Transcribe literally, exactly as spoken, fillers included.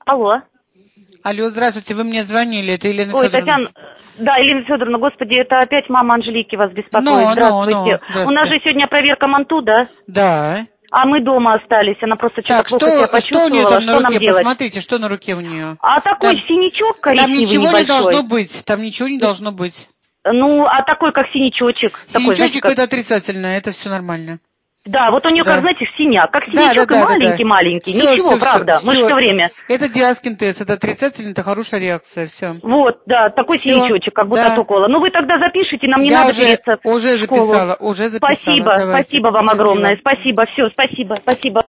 Алло. Алло, здравствуйте, вы мне звонили, это Елена Ой, Федоровна. Татьяна, да, Елена Федоровна, господи, это опять мама Анжелики вас беспокоит. Но, Здравствуйте. но, но, здравствуйте. У нас же сегодня проверка МАНТУ, да? Да. А мы дома остались, она просто что-то Так, плохо себя что, что у почувствовала, нее там на что нам руке? делать? Посмотрите, что на руке у нее. А такой Там, синячок там коричневый ничего небольшой. не должно быть, там ничего не должно быть. Ну, а такой, как синячочек. Такой, знаете, Синячочек как... это отрицательно, это все нормально. Да, вот у нее, Да. как, знаете, синяк, как Да, синячок да, и да, да, да. маленький-маленький. Все, Ничего, все, правда, все, мы же все время... Это диаскин тест, это отрицательно, это хорошая реакция, все. Вот, да, такой Все, синячочек, как будто да. от укола. Ну, вы тогда запишите, нам не Я надо уже, переться уже в школу. записала, уже записала. Спасибо, Давайте. спасибо вам Счастливо. огромное. Спасибо, все, спасибо, спасибо.